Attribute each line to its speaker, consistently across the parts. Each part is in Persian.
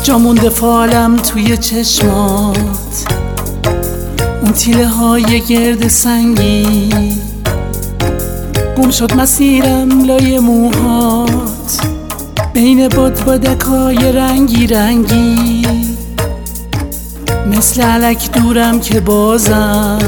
Speaker 1: جا مونده فالم توی چشمات، اون تیله های گرد سنگی، گم شد مسیرم لای موهات، بین بادبادکای رنگی رنگی، مثل علک دورم که بازم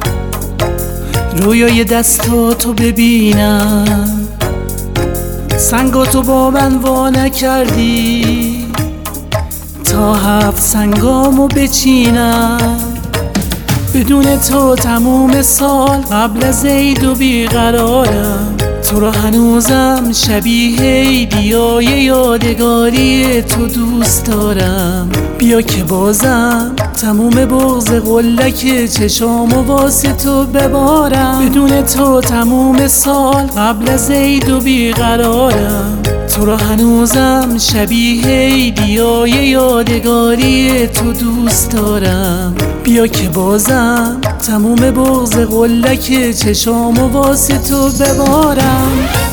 Speaker 1: رویای دستاتو ببینم. سنگاتو با من وا نکردی تا 7 سنگامو بچینم. بدون تو تموم سال قبل از عید و بیقرارم، تو رو هنوزم شبیه عیدیای یادگاری تو دوست دارم. بیا که بازم تموم بغض قلک چشامو واسه تو ببارم. بدون تو تموم سال قبل از عید و بیقرارم، تو رو هنوزم شبیه عیدیای یادگاری تو دوست دارم. بیا که بازم تموم بغض قلک چشامو واسه تو ببارم.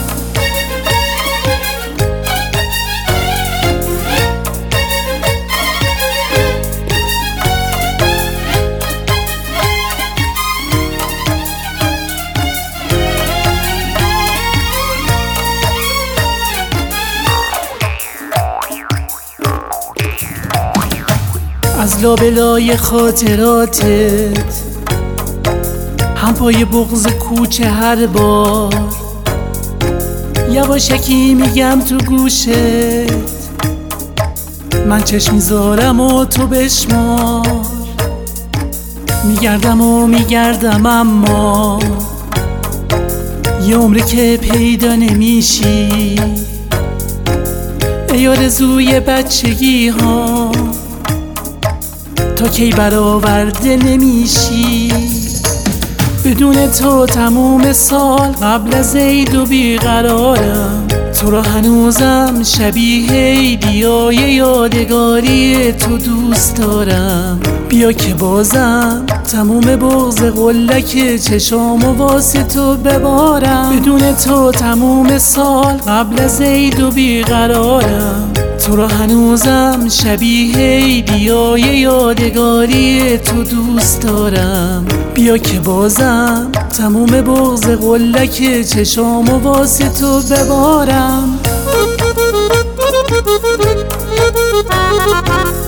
Speaker 1: از لابلای خاطراتت هم پای بغض کوچه هر بار، یواشکی میگم تو گوشت، من چشم میذارم و تو بشمار. میگردم و میگردم اما یه عمره که پیدا نمیشی. ای آرزوی بچگی ها، تا کی برآورده نمیشی. بدون تو تموم سال قبل از عید و بیقرارم، تو رو هنوزم شبیه عیدیای یادگاری تو دوست دارم. بیا که بازم تموم بغض قلک چشامو واسه تو ببارم. بدون تو تموم سال قبل از عید و بیقرارم، تو رو هنوزم شبیه عیدیای یادگاری تو دوست دارم. بیا که بازم تموم بغض قلک چشامو واسه تو ببارم.